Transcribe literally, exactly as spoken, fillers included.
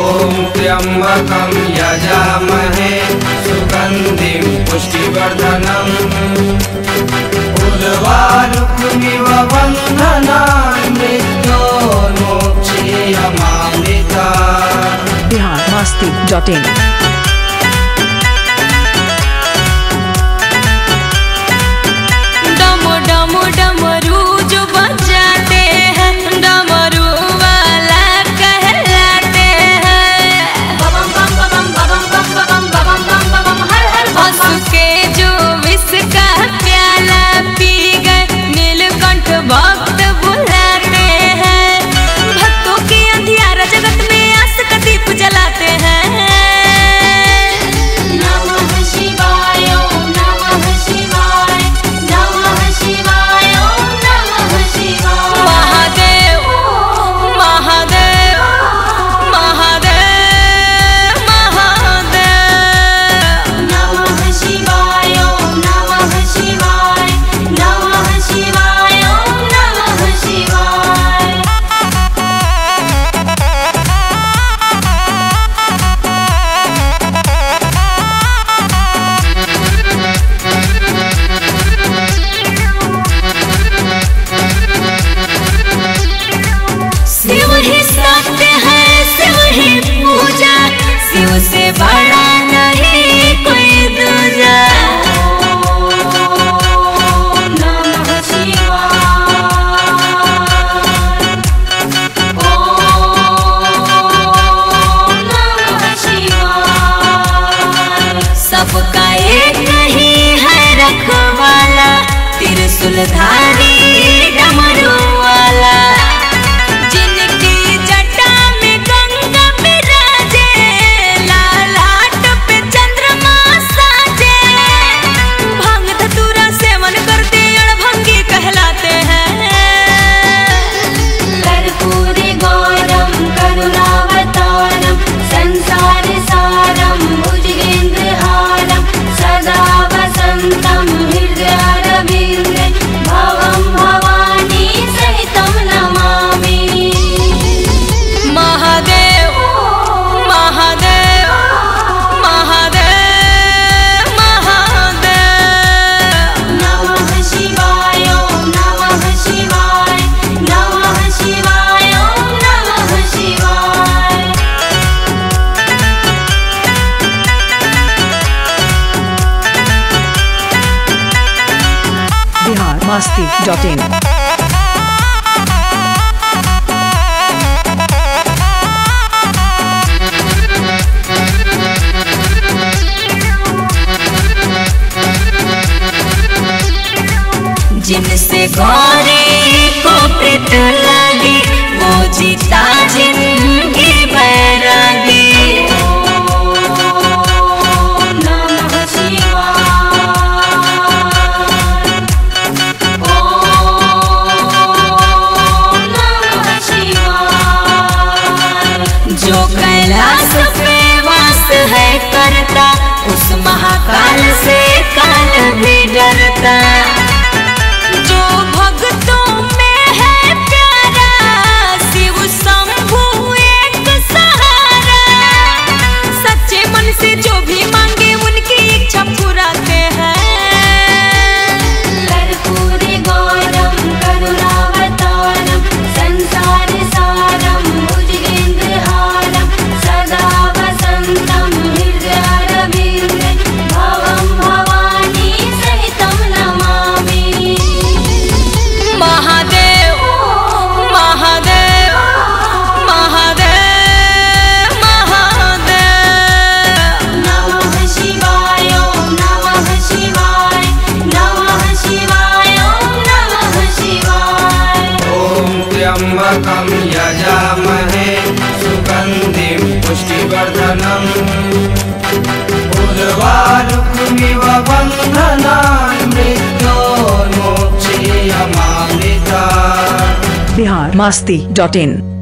ॐ त्र्यम्बकं यजामहे सुगन्धिं पुष्टिवर्धनम् उर्वारुकमिव बन्धनान् मृत्योर्मोक्षयमामृतात्। बिहार मस्ती डॉट इन। डमो डमो डमरू जो बजाते हैं डमरू वाला कहलाते हैं। बबम बम बबम बबम बम बबम बबम बम बबम हर हर बम के जो विष का प्याला पी गए नीलकंठ भक्त बुलाते हैं। भक्तों की अंधियारा जगत में आस का दीप जलाते हैं। शिव से बड़ा नहीं कोई दूजा। ओम नमः शिवाय। ओम नमः शिवाय। सबका एक ही है रखवाला त्रिशूलधारी डमरू वाला। Bihar Masti dot in. जिनसे गौरी को प्रीत लगी वो जीता जिंदगी बैरागी। ओम नमः शिवाय। ओम नमः शिवाय। जो कैलाश पे वास है करता उस महाकाल से काल भी डरता। त्र्यम्बकं यजामहे सुगन्धिं पुष्टिवर्धनम् उर्वारुकमिव बन्धनान् मृत्योर्मोक्षयमामृतात्। बिहार मस्ती डॉट इन।